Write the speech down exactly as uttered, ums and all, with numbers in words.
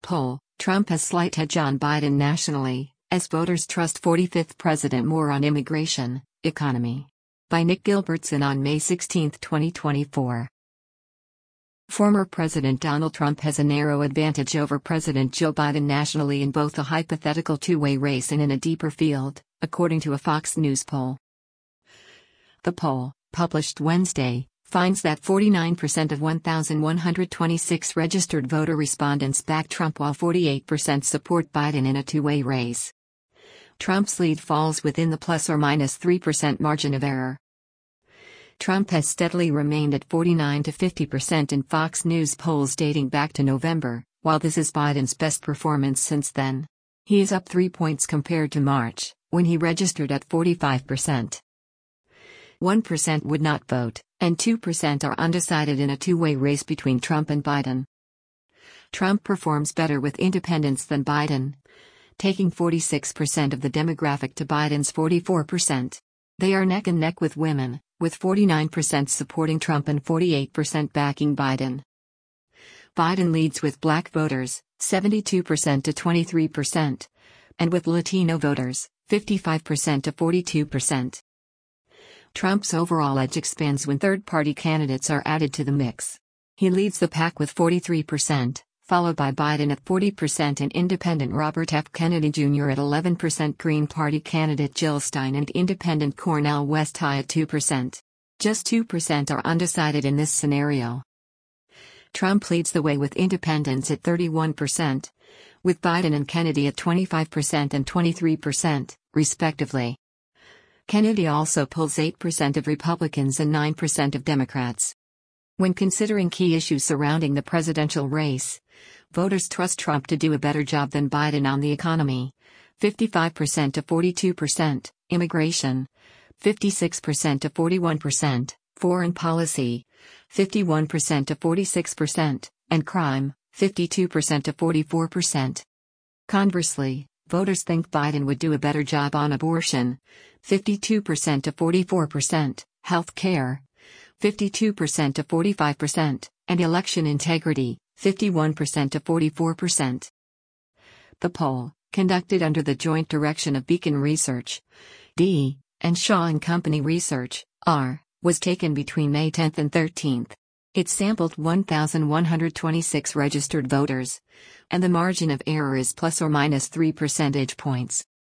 poll, Trump has slight edge on Biden nationally, as voters trust forty-fifth president more on immigration, economy. By Nick Gilbertson on May sixteenth, twenty twenty-four. Former President Donald Trump has a narrow advantage over President Joe Biden nationally in both a hypothetical two-way race and in a deeper field, according to a Fox News poll. The poll, published Wednesday, finds that forty-nine percent of one thousand one hundred twenty-six registered voter respondents back Trump while forty-eight percent support Biden in a two-way race. Trump's lead falls within the plus or minus three percent margin of error. Trump has steadily remained at forty-nine to fifty percent in Fox News polls dating back to November, while this is Biden's best performance since then. He is up three points compared to March, when he registered at forty-five percent. one percent would not vote, and two percent are undecided in a two-way race between Trump and Biden. Trump performs better with independents than Biden, taking forty-six percent of the demographic to Biden's forty-four percent. They are neck and neck with women, with forty-nine percent supporting Trump and forty-eight percent backing Biden. Biden leads with black voters, seventy-two percent to twenty-three percent, and with Latino voters, fifty-five percent to forty-two percent. Trump's overall edge expands when third-party candidates are added to the mix. He leads the pack with forty-three percent, followed by Biden at forty percent and independent Robert F. Kennedy Junior at eleven percent, Green Party candidate Jill Stein and independent Cornel West high at two percent. Just two percent are undecided in this scenario. Trump leads the way with independents at thirty-one percent, with Biden and Kennedy at twenty-five percent and twenty-three percent, respectively. Kennedy also pulls eight percent of Republicans and nine percent of Democrats. When considering key issues surrounding the presidential race, voters trust Trump to do a better job than Biden on the economy, fifty-five percent to forty-two percent, immigration, fifty-six percent to forty-one percent, foreign policy, fifty-one percent to forty-six percent, and crime, fifty-two percent to forty-four percent. Conversely, voters think Biden would do a better job on abortion, fifty-two percent to forty-four percent, health care, fifty-two percent to forty-five percent, and election integrity, fifty-one percent to forty-four percent. The poll, conducted under the joint direction of Beacon Research, D, and Shaw and Company Research, R, was taken between May tenth and thirteenth. It sampled one thousand one hundred twenty-six registered voters, and the margin of error is plus or minus three percentage points.